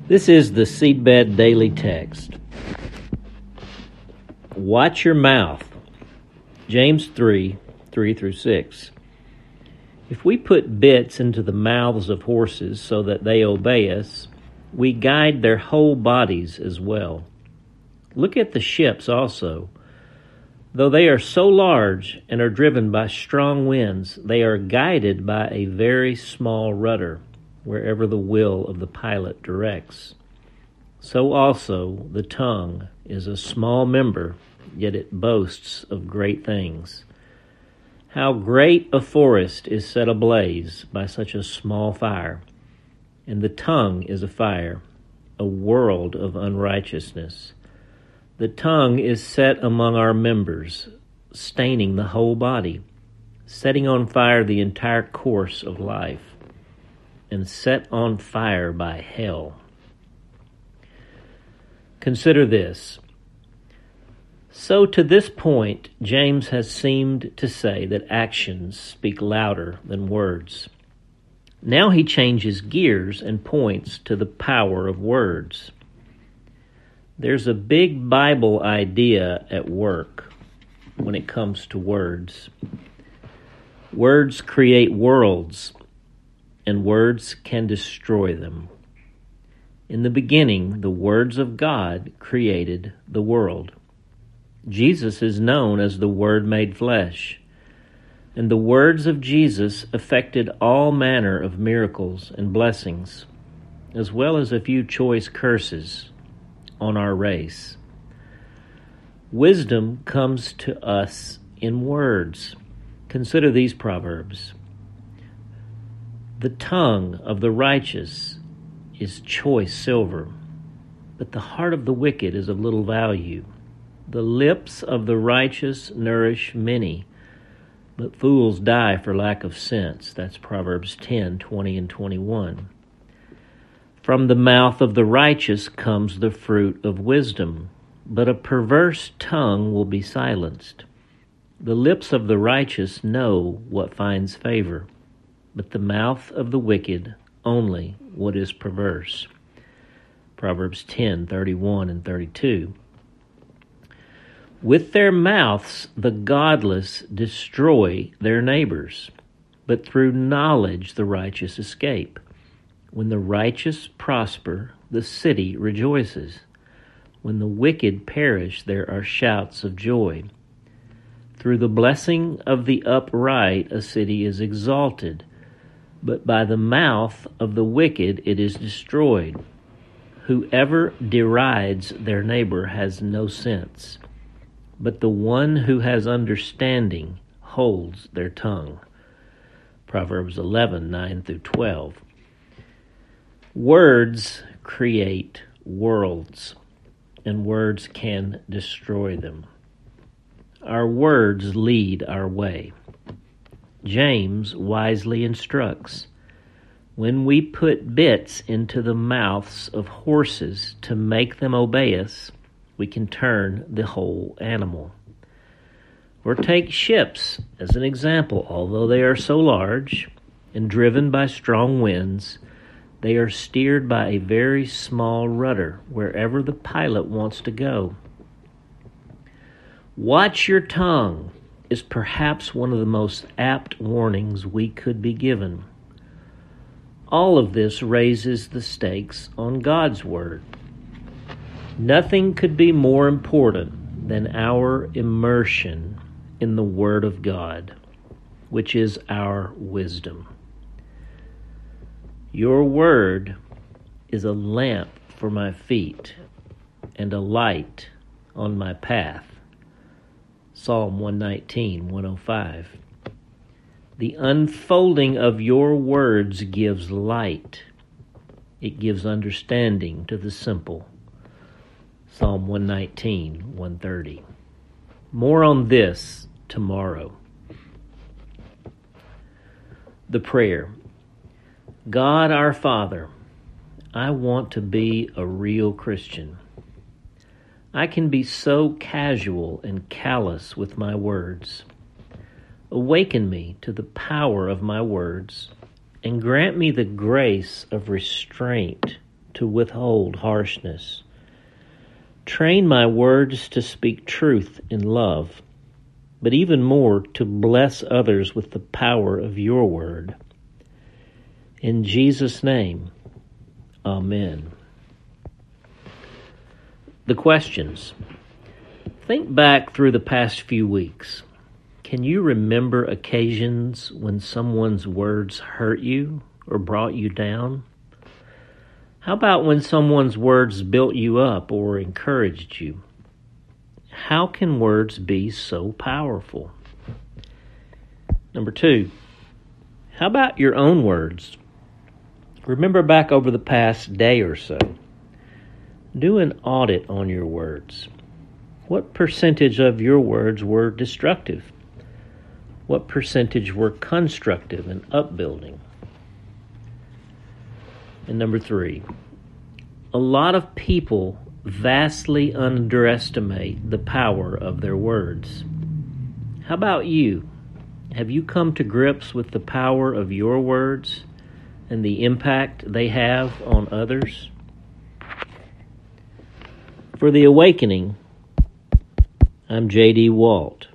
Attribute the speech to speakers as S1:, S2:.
S1: This is the Seedbed Daily Text. Watch your mouth. James 3:3-6. If we put bits into the mouths of horses so that they obey us, we guide their whole bodies as well. Look at the ships also. Though they are so large and are driven by strong winds, they are guided by a very small rudder, wherever the will of the pilot directs. So also the tongue is a small member, yet it boasts of great things. How great a forest is set ablaze by such a small fire, and the tongue is a fire, a world of unrighteousness. The tongue is set among our members, staining the whole body, setting on fire the entire course of life, and set on fire by hell. Consider this. So to this point, James has seemed to say that actions speak louder than words. Now he changes gears and points to the power of words. There's a big Bible idea at work when it comes to words. Words create worlds, and words can destroy them. In the beginning, the words of God created the world. Jesus is known as the Word made flesh, and the words of Jesus affected all manner of miracles and blessings, as well as a few choice curses on our race. Wisdom comes to us in words. Consider these proverbs. The tongue of the righteous is choice silver, but the heart of the wicked is of little value. The lips of the righteous nourish many, but fools die for lack of sense. That's Proverbs 10:20 and 21. From the mouth of the righteous comes the fruit of wisdom, but a perverse tongue will be silenced. The lips of the righteous know what finds favor, but the mouth of the wicked only what is perverse. Proverbs 10:31 and 32. With their mouths the godless destroy their neighbors, but through knowledge the righteous escape. When the righteous prosper, the city rejoices. When the wicked perish, there are shouts of joy. Through the blessing of the upright a city is exalted, but by the mouth of the wicked it is destroyed. Whoever derides their neighbor has no sense, but the one who has understanding holds their tongue. Proverbs 11:9-12. Words create worlds, and words can destroy them. Our words lead our way. James wisely instructs, when we put bits into the mouths of horses to make them obey us, we can turn the whole animal. Or take ships as an example. Although they are so large and driven by strong winds, they are steered by a very small rudder wherever the pilot wants to go. Watch your tongue is perhaps one of the most apt warnings we could be given. All of this raises the stakes on God's Word. Nothing could be more important than our immersion in the Word of God, which is our wisdom. Your Word is a lamp for my feet and a light on my path. Psalm 119:105. The unfolding of your words gives light. It gives understanding to the simple. Psalm 119:130. More on this tomorrow. The prayer. God our Father, I want to be a real Christian. I can be so casual and callous with my words. Awaken me to the power of my words, and grant me the grace of restraint to withhold harshness. Train my words to speak truth in love, but even more to bless others with the power of your word. In Jesus' name, amen. The questions. Think back through the past few weeks. Can you remember occasions when someone's words hurt you or brought you down? How about when someone's words built you up or encouraged you? How can words be so powerful? Number 2, how about your own words? Remember back over the past day or so. Do an audit on your words. What percentage of your words were destructive? What percentage were constructive and upbuilding? And number 3, a lot of people vastly underestimate the power of their words. How about you? Have you come to grips with the power of your words and the impact they have on others? For The Awakening, I'm J.D. Walt.